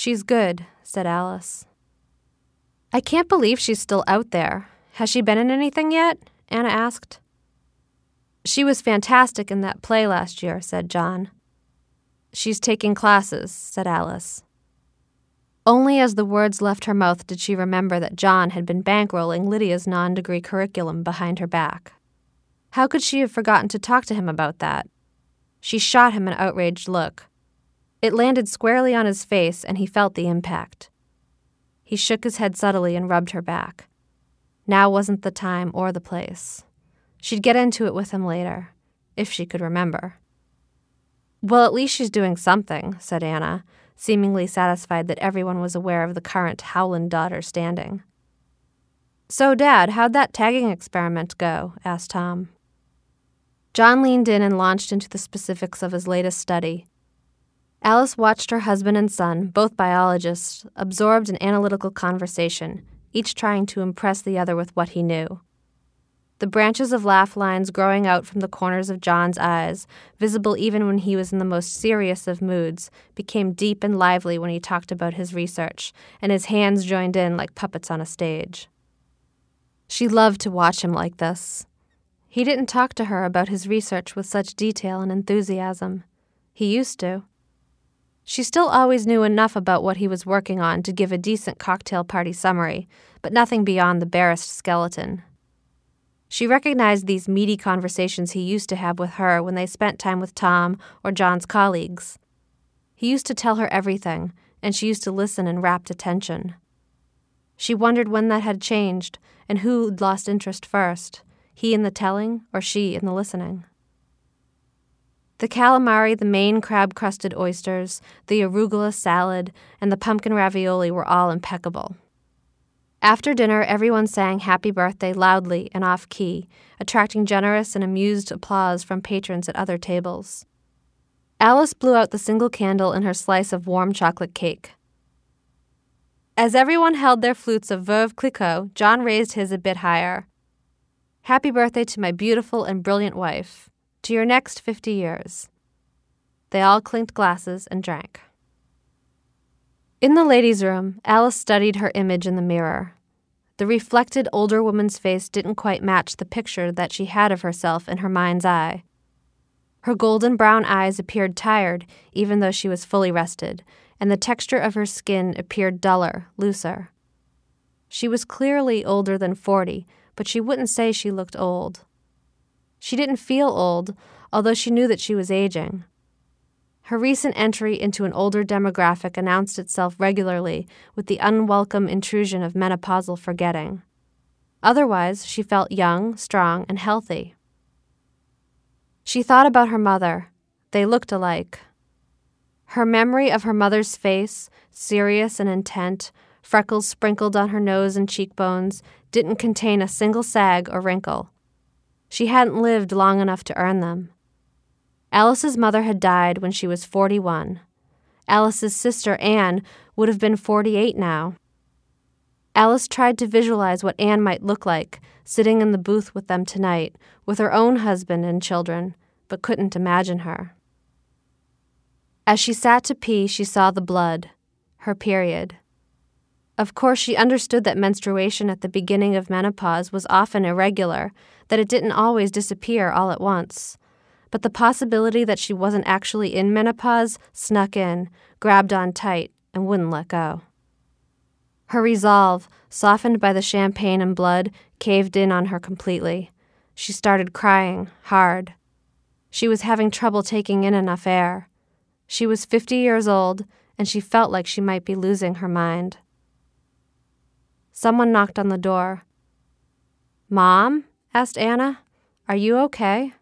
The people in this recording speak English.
"She's good," said Alice. "I can't believe she's still out there. Has she been in anything yet?" Anna asked. "She was fantastic in that play last year," said John. "She's taking classes," said Alice. Only as the words left her mouth did she remember that John had been bankrolling Lydia's non-degree curriculum behind her back. How could she have forgotten to talk to him about that? She shot him an outraged look. It landed squarely on his face, and he felt the impact. He shook his head subtly and rubbed her back. Now wasn't the time or the place. She'd get into it with him later, if she could remember. "Well, at least she's doing something," said Anna, seemingly satisfied that everyone was aware of the current Howland daughter standing. "So, Dad, how'd that tagging experiment go?" asked Tom. John leaned in and launched into the specifics of his latest study. Alice watched her husband and son, both biologists, absorbed in analytical conversation, each trying to impress the other with what he knew. The branches of laugh lines growing out from the corners of John's eyes, visible even when he was in the most serious of moods, became deep and lively when he talked about his research, and his hands joined in like puppets on a stage. She loved to watch him like this. He didn't talk to her about his research with such detail and enthusiasm. He used to. She still always knew enough about what he was working on to give a decent cocktail party summary, but nothing beyond the barest skeleton. She recognized these meaty conversations he used to have with her when they spent time with Tom or John's colleagues. He used to tell her everything, and she used to listen in rapt attention. She wondered when that had changed, and who'd lost interest first, he in the telling or she in the listening. The calamari, the Maine crab-crusted oysters, the arugula salad, and the pumpkin ravioli were all impeccable. After dinner, everyone sang Happy Birthday loudly and off-key, attracting generous and amused applause from patrons at other tables. Alice blew out the single candle in her slice of warm chocolate cake. As everyone held their flutes of Veuve Clicquot, John raised his a bit higher. "Happy birthday to my beautiful and brilliant wife. To your next 50 years. They all clinked glasses and drank. In the ladies' room, Alice studied her image in the mirror. The reflected older woman's face didn't quite match the picture that she had of herself in her mind's eye. Her golden brown eyes appeared tired, even though she was fully rested, and the texture of her skin appeared duller, looser. She was clearly older than 40, but she wouldn't say she looked old. She didn't feel old, although she knew that she was aging. Her recent entry into an older demographic announced itself regularly with the unwelcome intrusion of menopausal forgetting. Otherwise, she felt young, strong, and healthy. She thought about her mother. They looked alike. Her memory of her mother's face, serious and intent, freckles sprinkled on her nose and cheekbones, didn't contain a single sag or wrinkle. She hadn't lived long enough to earn them. Alice's mother had died when she was 41. Alice's sister, Anne, would have been 48 now. Alice tried to visualize what Anne might look like, sitting in the booth with them tonight, with her own husband and children, but couldn't imagine her. As she sat to pee, she saw the blood, her period. Of course, she understood that menstruation at the beginning of menopause was often irregular, that it didn't always disappear all at once. But the possibility that she wasn't actually in menopause snuck in, grabbed on tight, and wouldn't let go. Her resolve, softened by the champagne and blood, caved in on her completely. She started crying, hard. She was having trouble taking in enough air. She was 50 years old, and she felt like she might be losing her mind. Someone knocked on the door. "Mom?" asked Anna. "Are you okay?"